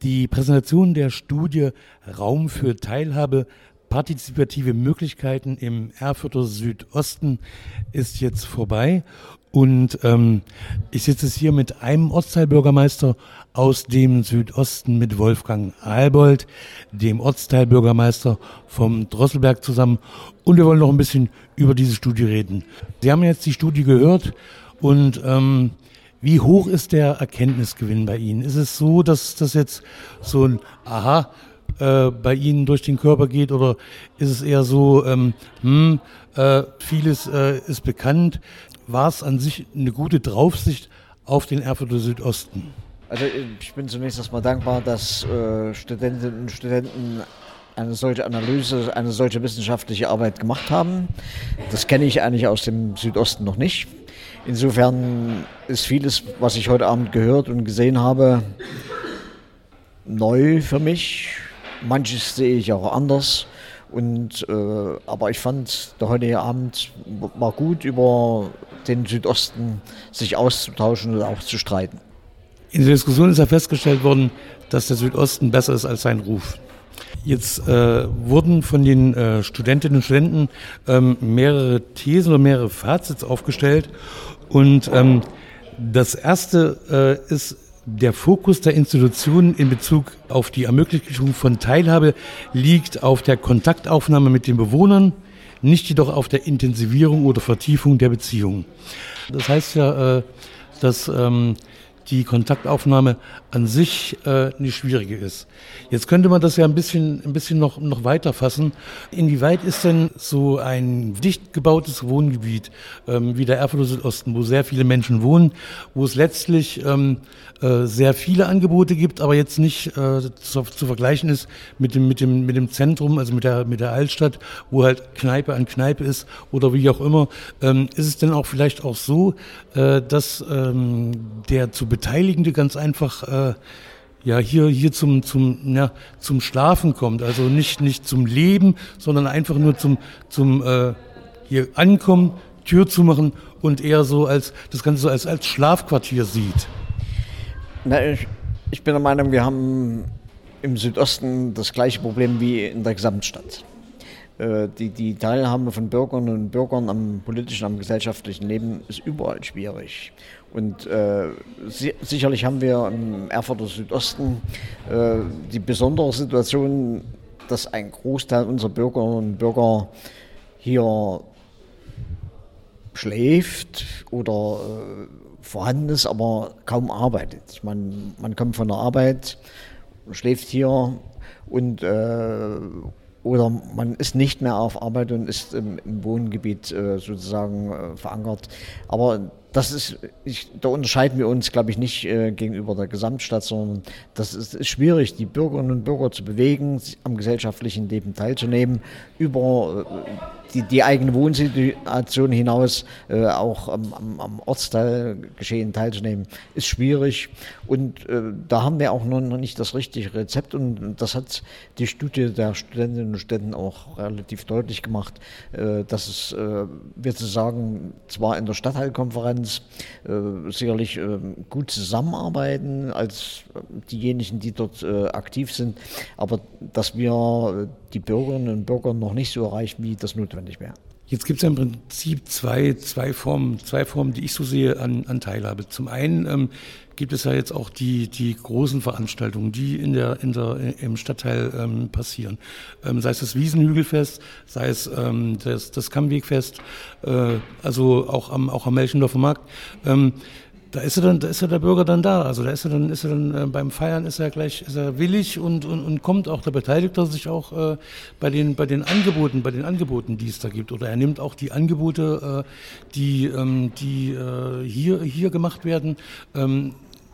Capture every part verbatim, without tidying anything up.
Die Präsentation der Studie Raum für Teilhabe, partizipative Möglichkeiten im Erfurter Südosten ist jetzt vorbei. Und ähm, ich sitze jetzt hier mit einem Ortsteilbürgermeister aus dem Südosten, mit Wolfgang Albold, dem Ortsteilbürgermeister vom Drosselberg zusammen. Und wir wollen noch ein bisschen über diese Studie reden. Sie haben jetzt die Studie gehört und ähm, wie hoch ist der Erkenntnisgewinn bei Ihnen? Ist es so, dass das jetzt so ein Aha äh, bei Ihnen durch den Körper geht, oder ist es eher so, ähm, hm, äh, vieles äh, ist bekannt? War es an sich eine gute Draufsicht auf den Erfurter Südosten? Also ich bin zunächst erstmal dankbar, dass äh, Studentinnen und Studenten eine solche Analyse, eine solche wissenschaftliche Arbeit gemacht haben. Das kenne ich eigentlich aus dem Südosten noch nicht. Insofern ist vieles, was ich heute Abend gehört und gesehen habe, neu für mich. Manches sehe ich auch anders. Und, äh, aber ich fand, der heutige Abend war gut, über den Südosten sich auszutauschen und auch zu streiten. In der Diskussion ist ja festgestellt worden, dass der Südosten besser ist als sein Ruf. Jetzt äh, wurden von den äh, Studentinnen und Studenten ähm, mehrere Thesen oder mehrere Fazits aufgestellt. Und ähm, das erste äh, ist, der Fokus der Institutionen in Bezug auf die Ermöglichung von Teilhabe liegt auf der Kontaktaufnahme mit den Bewohnern, nicht jedoch auf der Intensivierung oder Vertiefung der Beziehungen. Das heißt ja, äh, dass ähm, die Kontaktaufnahme an sich äh, eine schwierige ist. Jetzt könnte man das ja ein bisschen, ein bisschen noch, noch weiter fassen. Inwieweit ist denn so ein dicht gebautes Wohngebiet ähm, wie der Erfurter Südosten, wo sehr viele Menschen wohnen, wo es letztlich ähm, äh, sehr viele Angebote gibt, aber jetzt nicht äh, zu, zu vergleichen ist mit dem, mit dem, mit dem Zentrum, also mit der, mit der Altstadt, wo halt Kneipe an Kneipe ist oder wie auch immer. Ähm, ist es denn auch vielleicht auch so, äh, dass ähm, der zu Beteiligende ganz einfach äh, ja hier hier zum zum ja, zum Schlafen kommt, also nicht nicht zum Leben, sondern einfach nur zum zum äh, hier ankommen, Tür zumachen und eher so als das Ganze so als als Schlafquartier sieht. Na, ich, ich bin der Meinung, wir haben im Südosten das gleiche Problem wie in der Gesamtstadt. Äh, die die Teilhabe von Bürgerinnen und Bürgern am politischen, am gesellschaftlichen Leben ist überall schwierig. Und äh, si- sicherlich haben wir im Erfurter Südosten äh, die besondere Situation, dass ein Großteil unserer Bürgerinnen und Bürger hier schläft oder äh, vorhanden ist, aber kaum arbeitet. Ich meine, man kommt von der Arbeit, schläft hier und äh, oder man ist nicht mehr auf Arbeit und ist im, im Wohngebiet äh, sozusagen äh, verankert. Aber das ist, ich, da unterscheiden wir uns, glaube ich, nicht äh, gegenüber der Gesamtstadt, sondern das ist, ist schwierig, die Bürgerinnen und Bürger zu bewegen, am gesellschaftlichen Leben teilzunehmen, über äh, die, die eigene Wohnsituation hinaus äh, auch am, am, am Ortsteilgeschehen teilzunehmen, ist schwierig. Und äh, da haben wir auch noch nicht das richtige Rezept. Und das hat die Studie der Studentinnen und Studenten auch relativ deutlich gemacht, äh, dass es, äh, wir zu sagen, zwar in der Stadtteilkonferenz äh, sicherlich äh, gut zusammenarbeiten als diejenigen, die dort äh, aktiv sind, aber dass wir die Bürgerinnen und Bürger noch nicht so erreichen, wie das notwendig wäre. Jetzt gibt es ja im Prinzip zwei, zwei Formen, zwei Formen, die ich so sehe an, an Teilhabe. Zum einen ähm, gibt es ja jetzt auch die, die großen Veranstaltungen, die in der, in der, im Stadtteil ähm, passieren. Ähm, sei es das Wiesenhügelfest, sei es ähm, das, das Kammwegfest, äh, also auch am, auch am Melchendorfer Markt. Ähm, Da ist er dann, da ist er der Bürger dann da. Also da ist er dann, ist er dann äh, beim Feiern ist er gleich, ist er willig und, und, und kommt auch. Da beteiligt er sich auch äh, bei den bei den Angeboten, bei den Angeboten, die es da gibt. Oder er nimmt auch die Angebote, äh, die ähm, die äh, hier hier gemacht werden. Ähm,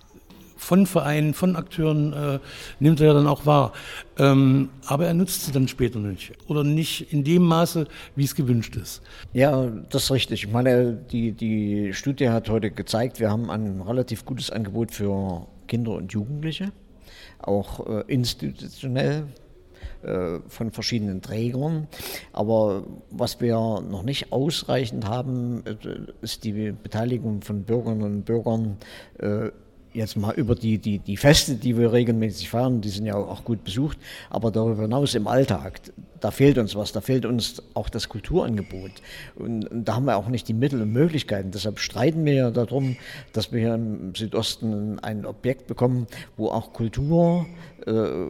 von Vereinen, von Akteuren äh, nimmt er ja dann auch wahr. Ähm, aber er nutzt sie dann später nicht. Oder nicht in dem Maße, wie es gewünscht ist. Ja, das ist richtig. Ich meine, die, die Studie hat heute gezeigt, wir haben ein relativ gutes Angebot für Kinder und Jugendliche, auch äh, institutionell äh, von verschiedenen Trägern. Aber was wir noch nicht ausreichend haben, äh, ist die Beteiligung von Bürgerinnen und Bürgern äh, jetzt mal über die, die, die Feste, die wir regelmäßig feiern, die sind ja auch gut besucht, aber darüber hinaus im Alltag, da fehlt uns was, da fehlt uns auch das Kulturangebot. Und, und da haben wir auch nicht die Mittel und Möglichkeiten. Deshalb streiten wir ja darum, dass wir hier im Südosten ein Objekt bekommen, wo auch Kultur äh,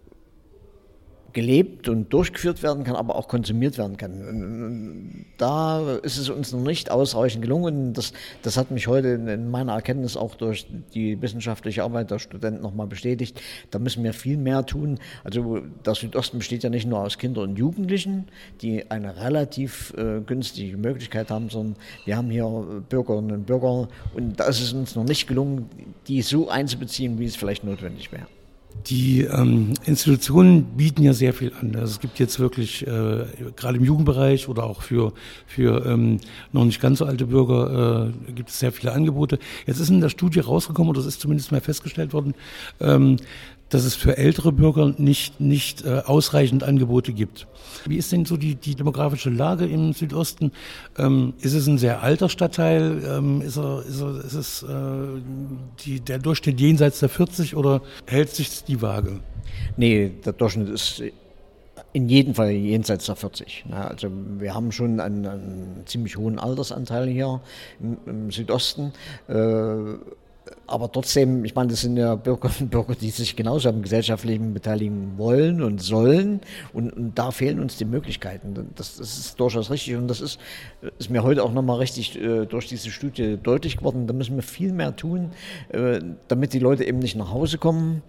gelebt und durchgeführt werden kann, aber auch konsumiert werden kann. Und da ist es uns noch nicht ausreichend gelungen. Und das, das hat mich heute in meiner Erkenntnis auch durch die wissenschaftliche Arbeit der Studenten nochmal bestätigt. Da müssen wir viel mehr tun. Also der Südosten besteht ja nicht nur aus Kindern und Jugendlichen, die eine relativ äh, günstige Möglichkeit haben, sondern wir haben hier Bürgerinnen und Bürger. Und da ist es uns noch nicht gelungen, die so einzubeziehen, wie es vielleicht notwendig wäre. Die ähm, Institutionen bieten ja sehr viel an. Also es gibt jetzt wirklich, äh, gerade im Jugendbereich oder auch für, für ähm, noch nicht ganz so alte Bürger, äh, gibt es sehr viele Angebote. Jetzt ist in der Studie rausgekommen, oder das ist zumindest mal festgestellt worden, ähm, dass es für ältere Bürger nicht, nicht äh, ausreichend Angebote gibt. Wie ist denn so die, die demografische Lage im Südosten? Ähm, ist es ein sehr alter Stadtteil? Ähm, ist, er, ist, er, ist es äh, die, der Durchschnitt jenseits der vierzig oder hält sich die Waage? Nee, der Durchschnitt ist in jedem Fall jenseits der vierzig. Ja, also wir haben schon einen, einen ziemlich hohen Altersanteil hier im, im Südosten. Äh, Aber trotzdem, ich meine, das sind ja Bürgerinnen und Bürger, die sich genauso am gesellschaftlichen beteiligen wollen und sollen. Und, und da fehlen uns die Möglichkeiten. Das, das ist durchaus richtig. Und das ist, ist mir heute auch nochmal richtig äh, durch diese Studie deutlich geworden. Da müssen wir viel mehr tun, äh, damit die Leute eben nicht nach Hause kommen,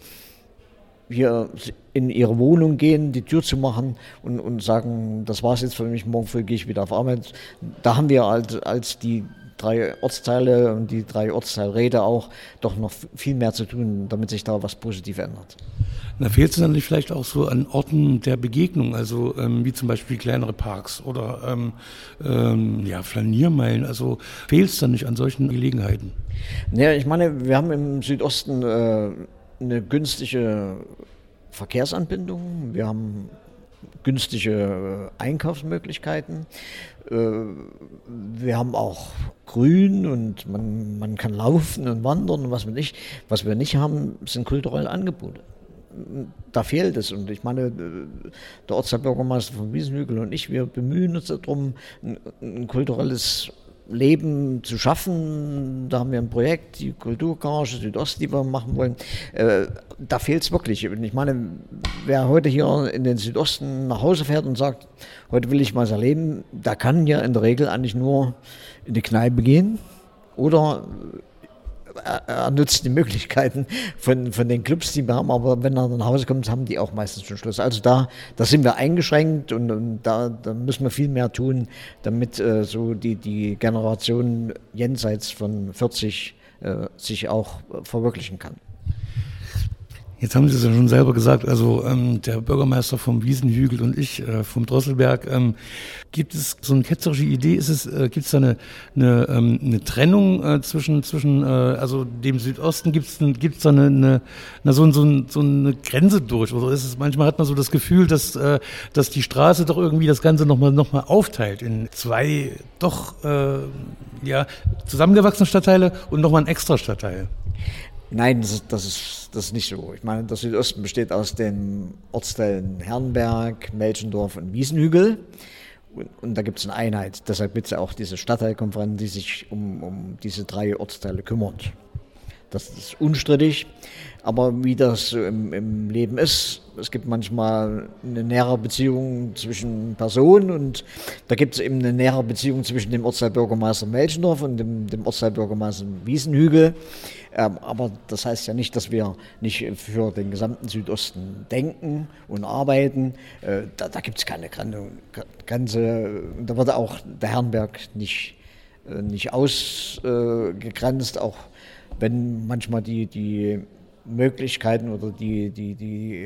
hier in ihre Wohnung gehen, die Tür zu machen und, und sagen, das war's jetzt für mich, morgen früh gehe ich wieder auf Arbeit. Da haben wir als, als die drei Ortsteile und die drei Ortsteilräte auch doch noch viel mehr zu tun, damit sich da was positiv ändert. Da fehlt es dann vielleicht auch so an Orten der Begegnung, also ähm, wie zum Beispiel kleinere Parks oder ähm, ähm, ja, Flaniermeilen. Also fehlt es dann nicht an solchen Gelegenheiten? Ja, ich meine, wir haben im Südosten äh, eine günstige Verkehrsanbindung, wir haben günstige Einkaufsmöglichkeiten. Wir haben auch Grün und man, man kann laufen und wandern und was wir nicht. Was wir nicht haben, sind kulturelle Angebote. Da fehlt es. Und ich meine, der Ortsteilbürgermeister von Wiesenhügel und ich, wir bemühen uns darum, ein, ein kulturelles Leben zu schaffen. Da haben wir ein Projekt, die Kulturgarage Südost, die wir machen wollen. Äh, da fehlt es wirklich. Und ich meine, wer heute hier in den Südosten nach Hause fährt und sagt, heute will ich was erleben, der kann ja in der Regel eigentlich nur in die Kneipe gehen oder er, er nutzt die Möglichkeiten von, von den Clubs, die wir haben, aber wenn er nach Hause kommt, haben die auch meistens schon Schluss. Also da, da sind wir eingeschränkt und, und da, da müssen wir viel mehr tun, damit äh, so die, die Generation jenseits von vierzig äh, sich auch äh, verwirklichen kann. Jetzt haben Sie es ja schon selber gesagt, also ähm, der Bürgermeister vom Wiesenhügel und ich äh, vom Drosselberg. Ähm, gibt es so eine ketzerische Idee? Ist es, äh, gibt es da eine, eine, ähm, eine Trennung äh, zwischen, zwischen äh, also dem Südosten? Gibt es gibt's da eine, eine, eine, so, so, so eine Grenze durch? Oder ist es, manchmal hat man so das Gefühl, dass, äh, dass die Straße doch irgendwie das Ganze nochmal noch mal aufteilt in zwei doch äh, ja, zusammengewachsene Stadtteile und nochmal ein extra Stadtteil. Nein, das ist, das, ist, das ist nicht so. Ich meine, der Südosten besteht aus den Ortsteilen Herrenberg, Melchendorf und Wiesenhügel. Und, und da gibt es eine Einheit. Deshalb gibt es ja auch diese Stadtteilkonferenz, die sich um, um diese drei Ortsteile kümmert. Das ist unstrittig. Aber wie das so im, im Leben ist, es gibt manchmal eine nähere Beziehung zwischen Personen und da gibt es eben eine nähere Beziehung zwischen dem Ortsteilbürgermeister Melchendorf und dem, dem Ortsteilbürgermeister Wiesenhügel. Ähm, aber das heißt ja nicht, dass wir nicht für den gesamten Südosten denken und arbeiten. Äh, da da gibt es keine Grenze. Da wird auch der Herrenberg nicht, äh, nicht ausgegrenzt, äh, auch wenn manchmal die, die Möglichkeiten oder die, die, die,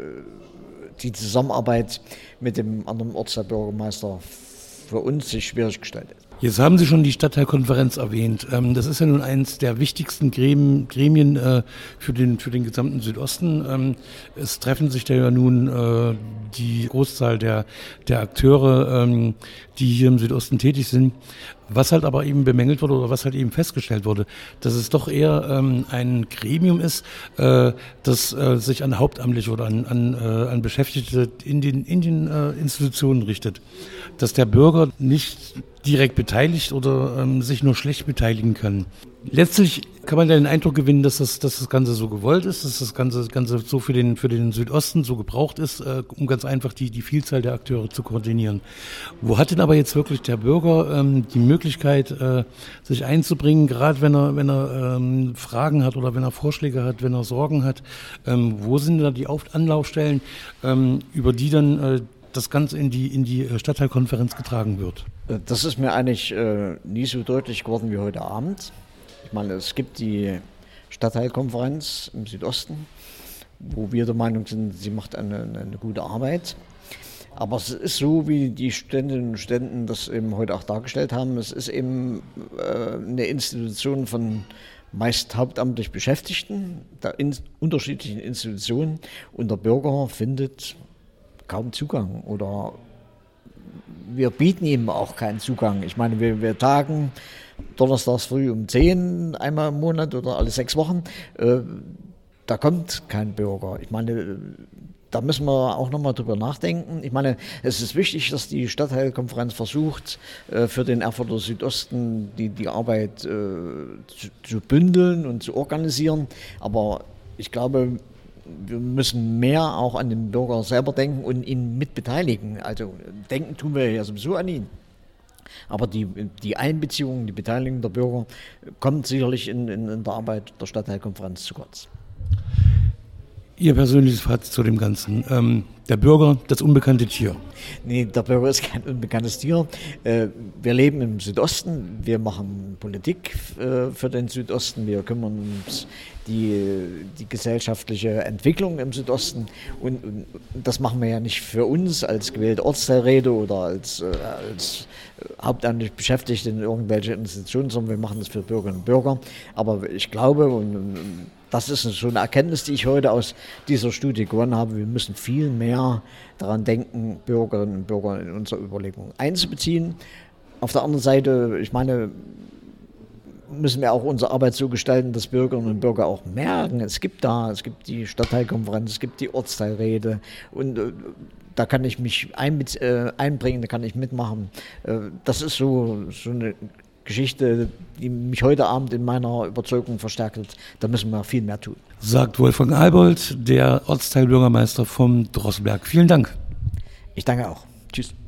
die Zusammenarbeit mit dem anderen Ortsteilbürgermeister für uns sich schwierig gestaltet. Jetzt haben Sie schon die Stadtteilkonferenz erwähnt. Das ist ja nun eines der wichtigsten Gremien für den, für den gesamten Südosten. Es treffen sich da ja nun die Großzahl der, der Akteure, die hier im Südosten tätig sind. Was halt aber eben bemängelt wurde oder was halt eben festgestellt wurde, dass es doch eher ähm, ein Gremium ist, äh, das äh, sich an Hauptamtliche oder an, an, äh, an Beschäftigte in den, in den äh, Institutionen richtet. Dass der Bürger nicht direkt beteiligt oder ähm, sich nur schlecht beteiligen kann. Letztlich kann man ja den Eindruck gewinnen, dass das, dass das Ganze so gewollt ist, dass das Ganze, Ganze so für den, für den Südosten so gebraucht ist, äh, um ganz einfach die, die Vielzahl der Akteure zu koordinieren. Wo hat denn aber jetzt wirklich der Bürger ähm, die Möglichkeit, äh, sich einzubringen, gerade wenn er, wenn er ähm, Fragen hat oder wenn er Vorschläge hat, wenn er Sorgen hat? Ähm, wo sind da die Auf- Anlaufstellen, ähm, über die dann äh, das Ganze in die, in die Stadtteilkonferenz getragen wird? Das ist mir eigentlich äh, nie so deutlich geworden wie heute Abend. Ich meine, es gibt die Stadtteilkonferenz im Südosten, wo wir der Meinung sind, sie macht eine, eine gute Arbeit. Aber es ist so, wie die Studentinnen und Studenten das eben heute auch dargestellt haben. Es ist eben äh, eine Institution von meist hauptamtlich Beschäftigten, der in unterschiedlichen Institutionen, und der Bürger findet kaum Zugang oder wir bieten ihm auch keinen Zugang. Ich meine, wir, wir tagen donnerstags früh um zehn einmal im Monat oder alle sechs Wochen. Äh, da kommt kein Bürger. Ich meine, da müssen wir auch nochmal drüber nachdenken. Ich meine, es ist wichtig, dass die Stadtteilkonferenz versucht, äh, für den Erfurter Südosten die, die Arbeit äh, zu, zu bündeln und zu organisieren. Aber ich glaube, wir müssen mehr auch an den Bürger selber denken und ihn mitbeteiligen. Also denken tun wir ja sowieso an ihn. Aber die, die Einbeziehung, die Beteiligung der Bürger kommt sicherlich in, in, in der Arbeit der Stadtteilkonferenz zu kurz. Ihr persönliches Fazit zu dem Ganzen. Ähm, der Bürger, das unbekannte Tier. Nee, der Bürger ist kein unbekanntes Tier. Äh, wir leben im Südosten, wir machen Politik äh, für den Südosten, wir kümmern uns die, die gesellschaftliche Entwicklung im Südosten und, und das machen wir ja nicht für uns als gewählte Ortsteilräte oder als, äh, als hauptamtlich Beschäftigte in irgendwelchen Institutionen, sondern wir machen das für Bürgerinnen und Bürger. Aber ich glaube, und, und das ist so eine Erkenntnis, die ich heute aus dieser Studie gewonnen habe. Wir müssen viel mehr daran denken, Bürgerinnen und Bürger in unsere Überlegungen einzubeziehen. Auf der anderen Seite, ich meine, müssen wir auch unsere Arbeit so gestalten, dass Bürgerinnen und Bürger auch merken, es gibt da, es gibt die Stadtteilkonferenz, es gibt die Ortsteilräte und äh, da kann ich mich ein, äh, einbringen, da kann ich mitmachen. Äh, das ist so, so eine Geschichte, die mich heute Abend in meiner Überzeugung verstärkt hat. Da müssen wir viel mehr tun. Sagt Wolfgang Albold, der Ortsteilbürgermeister vom Drosselberg. Vielen Dank. Ich danke auch. Tschüss.